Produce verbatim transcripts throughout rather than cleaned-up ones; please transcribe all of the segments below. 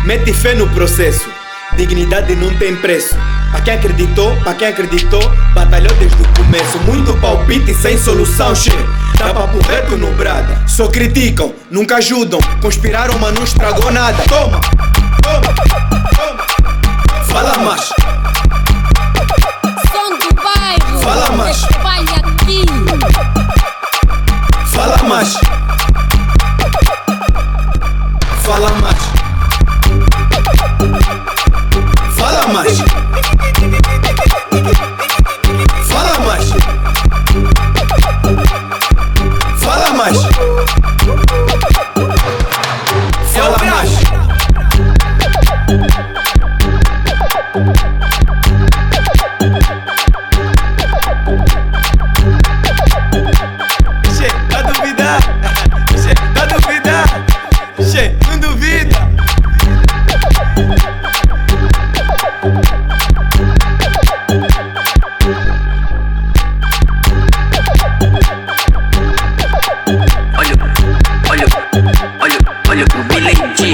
Mete fé no processo. Dignidade não tem preço. Pra quem acreditou, pra quem acreditou, batalhou desde o começo. Muito palpite sem solução, che. Dá papo reto no brada. Só criticam, nunca ajudam. Conspiraram, mas não estragou nada. Toma, toma, toma. Fala mais. Som do bairro. Fala mais. Espalha aqui. Fala mais. Fala mais. Fala mais. Fala mais. Fala mais. Fala mais. Che, tá duvidar? Che, tá duvidar? Che, não duvida. Olha, olha, olha, olha pro bilhete.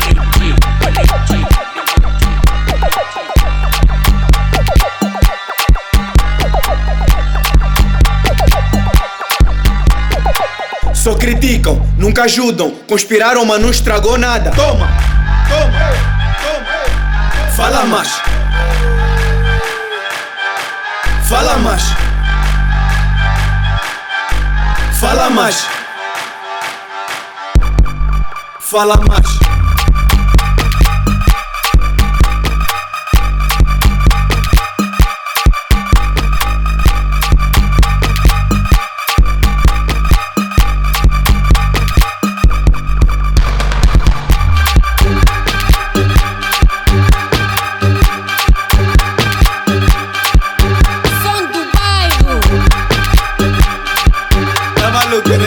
Só criticam, nunca ajudam. Conspiraram, mas não estragou nada. Toma, toma, toma. Fala mais. Fala mais. Fala mais. Fala mais. Som do bairro. Tá maluco, né?